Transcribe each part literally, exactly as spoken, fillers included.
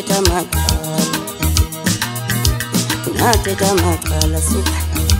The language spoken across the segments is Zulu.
ngathetha amaqala ngathetha amaqala suka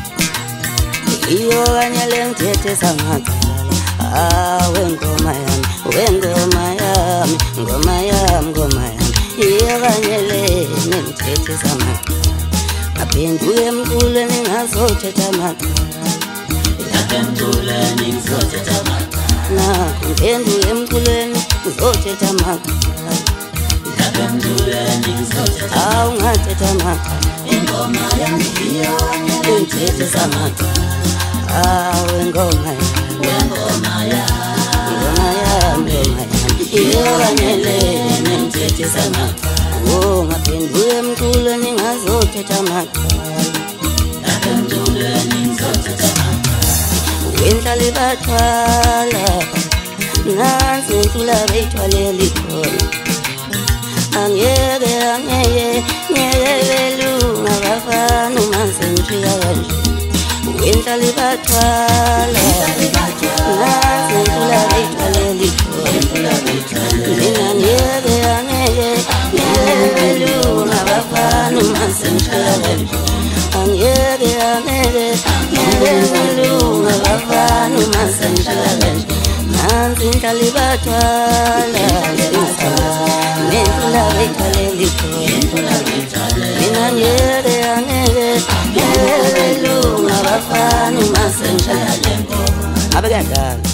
iyo kanye le ngithethe samaqala awe ngoma yami wengoma yami ngoma yami ngoma yami iyo kanye le ngithethe samaqala ngaphenduke emculweni ngazothetha amaqala ngaphenduleni ngizothetha amaqala ngaphenduke emculweni ngizothetha amaqala ngaphenduleni ngizothetha awu ngathetha amaqala ingoma yami iyo kanye ngithethe samaqala awe ngoma yami ngoma yami ngoma yami iyo kanye le ngithethe samaqala oh ngaphenduke emculweni ngazothetha amaqala ngaphenduleni ngizothetha amaqala wenhlali bathwala nansi intula beyithwaleli khona angeke angeke ngeke belunga bafana uma sengifika kanje wenhlali bathwala nansi intula beyithwaleli khona mina ngeke angeke ngeke belunga bafana uma sengifika kanje angeke angeke ngeke belunga bafana uma sengifika kanje nansi intali bathwala nentula beyithwaleli khona mina ngeke angeke ngeke belunga bafana uma sengifika kanje abe kanjani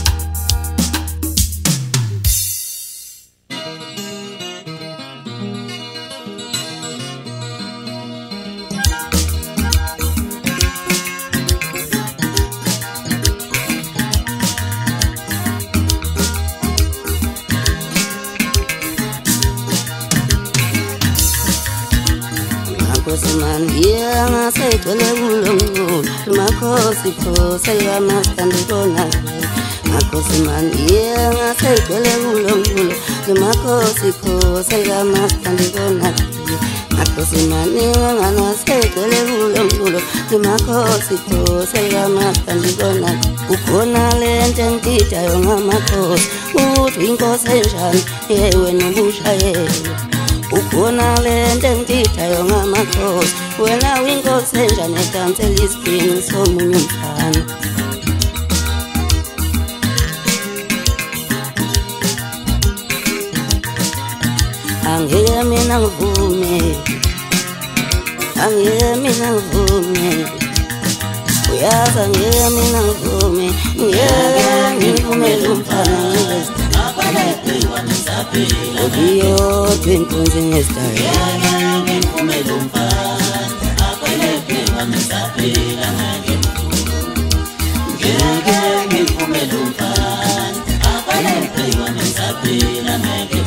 yeah, I say to the wool, my cozy pose, I must stand it on that. My cozy man, yeah, I say to the wool, my cozy pose, I must stand it on that. My cozy man, yeah, and I say to the wool, my cozy pose, I must stand it on that. Ukona lent and teacher, my cozy, who drink session, yeah, when you bush I ukona lento ngithayo ngamakhosi wena winkosi enjani edansela ispring somunye umfana angeke mina ngivume angeke mina ngivume uyazi angeke mina ngivume ngeke ngivumele umfana Odio twinkunzi ngestyle yeah ngifumela umfana akwelephela ngisaphila ngeke ngifumela umfana akwelephela ngisaphila ngeke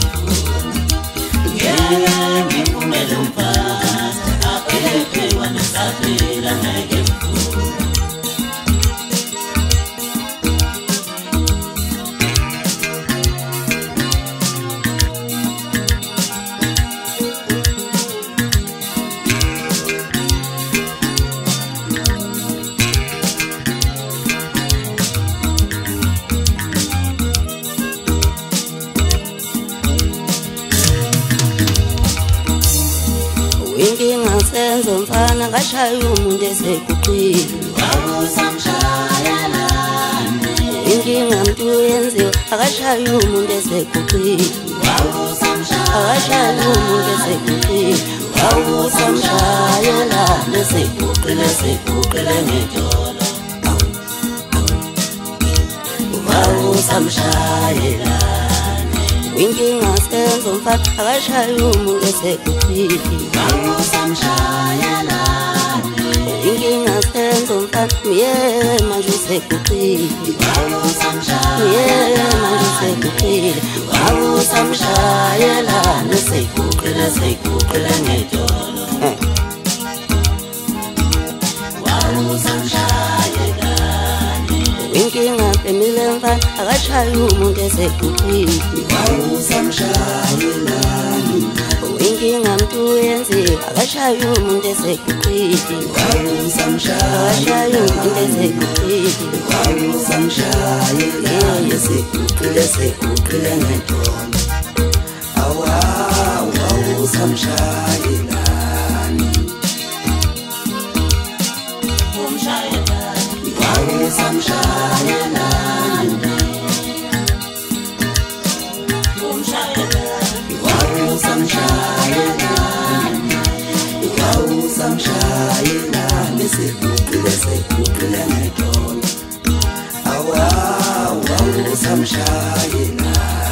ngifumela umfana akwelephela ngisaphila ngeke inkinga senzo mfana ngashaya umuntu esekuqhwini wabusamshayelane inkinga mntu yenziwa akashaya umuntu esekuqhwini akashaya umuntu esekuqhwini wabusamshayelane sekuqhile sekuqhile ngedolo wabusamshayelane inkinga senzo mfana akashaya umuntu esekuqhwini wabusamshayelane inkinga senzo mfana miyeke manje usekuqhwini miyeke manje usekuqhwini wabusamshayelane sekuqhile sekuqhile ngedolo wabusamshayelane inkinga femile mfana akashaya umuntu esekuqhwini wabusamshayelane inkinga mntu yenziwa akashaya umuntu esekuqhwini akashaya umuntu esekuqhwini wabusamshayelane sekuqhile sekuqhile ngedolo awu awu samshayelani umshayelani wawu samshayelani umshayelani wawu samshayelani wawu samshayelani sekuqile sekuqile ngedolo awa wawu samshayelani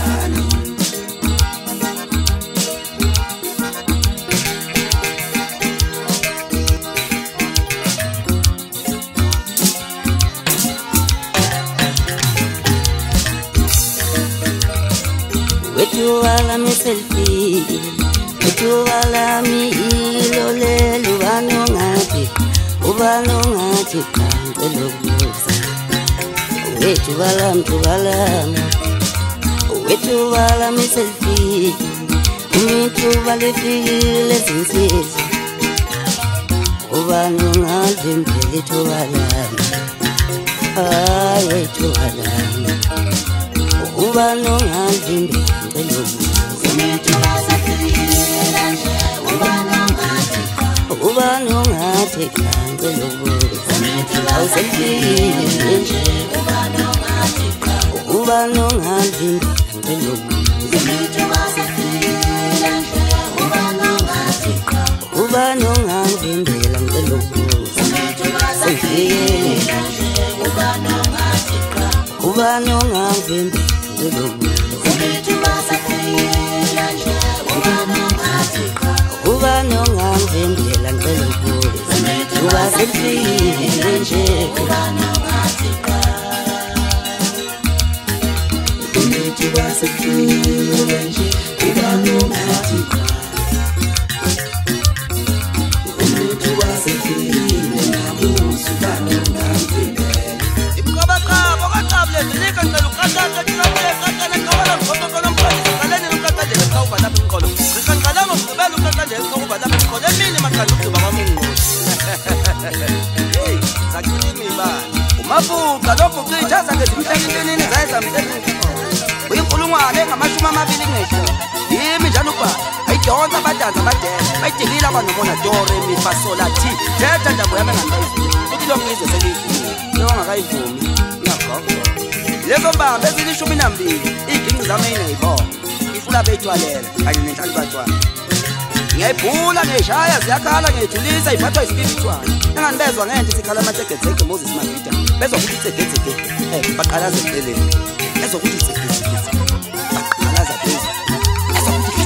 Wala mi selfie, wala mi ilo lelu wano ngati, ubano ngati kangelo buza. Wetu wala mtu wala, wetu wala mi selfie, umitu wale file zinsiza. Ubano ngati mbele tu wala, ah wetu wala, ubano ngati mbele. Ubano ngate kangelo ubano ngate kangelo ubano ngate kangelo ubano ngate kangelo Ubano ngavembela ngelo uba selfie nje ubano ngatika umithi baselfie nje ubano ngatika umithi baselfie nabusu ubano ngavembela imqaba qaba okaqabule dilika ngicela uqaqaqa qaqaqa qaqaqa qawala ngoba khona mfundisi qaleni uqaqaqa nje qawuba lapha iqolo ngiqala ngokubela uqaqaqa nje qawuba lapha iqolo emini maqala ukuba kwamungu hey sakini bani umafuqa lokho kuchaza ngezimhlakintini zayeza msebenzi uyinkulungwane ngamashumi amabili ngesho yimi njalo kuba ayidonsa abadanza abadela bayidikile abanomona dore mifasola thi thetha ndaba yami ngangayivumi uthi lokho ngizwe selivumi lokho ngakayivumi ngakho lezo mbambe ezilishumi nambili iginqi zami ayinayibona ifula beyithwalela kanye nenhlali batshwana ngiyayibhula ngiyishaya ziyakhala ngiyijulisa iphathwa isipiritual enganibezwa ngento sikhala amathegethege Moses Mabhida bezwa ukuthi itsegethege eh baqalaza eceleni bezwa ukuthi itsegethege baqalaza phezulu bezwa ukuthi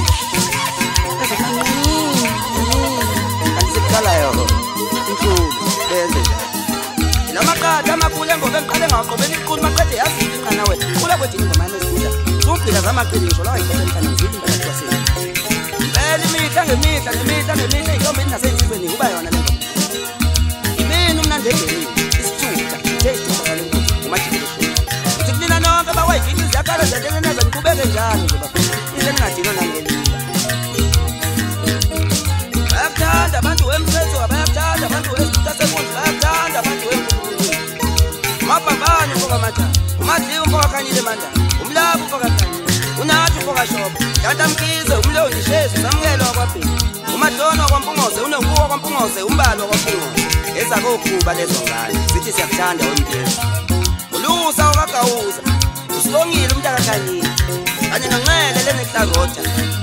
anisiqala yona inkulu beze lamaqada amakhulu ngoba ngiqale ngaqobela iqulu maqede yazi inqana wena kula kwethi ingoma yesizwe sungqila zamaqiniso lawa ikhona mfana ngizini phakathi kwasini beli mihla ngemihla ngemihla ngemihla intombi nasensizweni kuba yona lento imini umnandegeni isithutha thethe bakale ukuthi umajikelo uthi kunina nonke bawayigidi ziyakhala zendelena zanikubeke njalo nje bafuna ize ningadinwa nangelila bayakuthanda abantu wemthetho abayakuthanda abantu wesithuta sefundi bayakuthanda abantu wemfundo mabambani mfoka matha umadliwa mfoka khanyile manda umlabu mfoka khanyile unathi mfoka shopo kanti mkize umlongi shezi samukelo kwaphela umadlona kwaMpungoze unenkuwa kwaMpungoze umbalo kwaMpungoze ezakokhuba lezo ngane sithi siyakuthanda wemphezi ulusa wakagawuza usibongile umntaka khanyile kanye nonqele leneklarota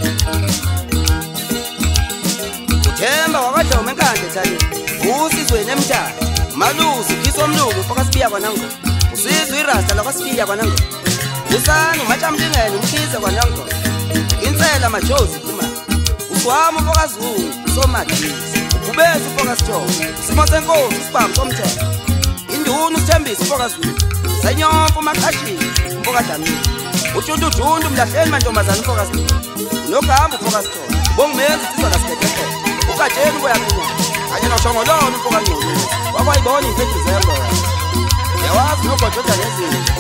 uthemba wakadloma enkandla ethali usizweni emthatha malusi phiso omlungu mfoka sibiya kwanango usizwe irasta lakwasibiya kwanango usana umachamlingene umkhize kwanango insela majozi kuma uswami mfoka zungu somadisi ubezi mfoka sithombe simo senkosi sibambe somthetho induna usithembisa mfoka zungu senyompo umaqashile mfoka dlamini ushuntu ujuntu mlahleni mantombazane mfoka sithombe unogamba mfoka sithombe ubongimenzi sizwa lasikhethe ukatsheni boyamina kanye noshongololo mfoka ngqulu wakwayibona imfethu zembo yawazi nogojoda nezinto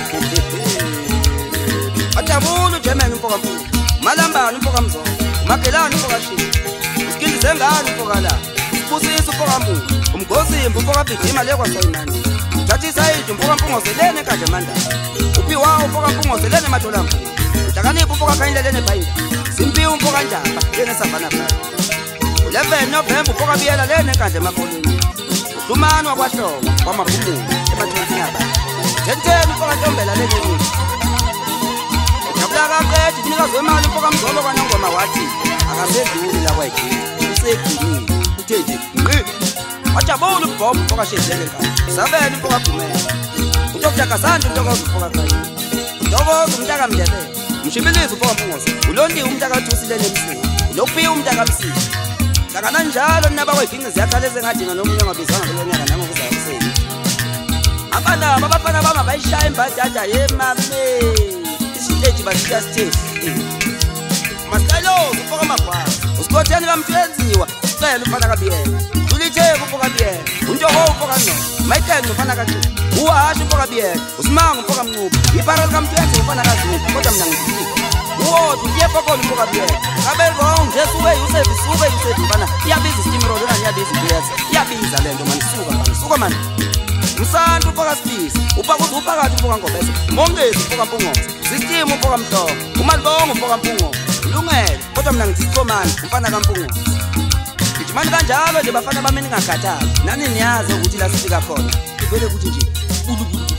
ajabula uJerman mfoka mfuku malambani mfoka mzongo umagelani mfoka shini usikindi zengani mfoka la usibusisa mfoka mbu umgozimbu mfoka bhigima lekwa sayimani thathi sayidi mfoka Mpungozelene enkandla manda uphi wawo mfoka Mpungozelene madola mfuku hlakaniphi mfoka khanyile lene bhayini Simpi umpoka njapa yena savana phakathi eleven November uphoka biyela lena enkandla emakolweni Dumani wakwaHlobo kwamaphumulo emathonsi yaba Thenteni uphoka Ntombela leli Jabula kaqedi unikazwe imali uphoka Mzolo kwaNongoma wathi akasedluli la kwethu useginile uthe nje ngqi wajabula uBob uphoka Shedlele enkandla sabela uphoka Gumela uDoctor Kasanda untokozo uphoka Khaya Ntokozo umntaka Mndebele Mshimbilizi uphoka Mpungose uLondi umntaka Thusile nemsini Lokuphi umntaka Msisi Sakana njalo naba kwebhinqi ziyakhaleze ngadinga nomunye ngabizanga kulonyaka nangokuza kuseni Abana abafana bama bayishaya imbadada yemame isiteji bashiya stage Masalo uphoka Magwaza usikhotheni kamthenziwa sicela ufana kabiyela Tulitheke uphoka biyela uNtoko uphoka no Mayithenga ufana kathi uHashi uphoka biyela uSimanga uphoka Mncuphi iParel kamthenzi ufana kaZulu kodwa mina ngisithi Uwodu uyephoka uphoka biyela Abe wrong nje suke Yusef suke Yusef mfana iyabiza steamroll na iyabiza gas iyabiza lento manje suka mfana suka manje Msantu uphoka Sibisi uphoka uphakathi uphoka Ngobese Mongezi uphoka Mpungose System uphoka Mhlongo uMalibongo uphoka Mpungose Lungele kodwa mina ngithi Komani umfana kaMpungose Ngijimani kanjalo nje bafana bami ningakhathali nani niyazi ukuthi la sifika khona kuvele ukuthi nje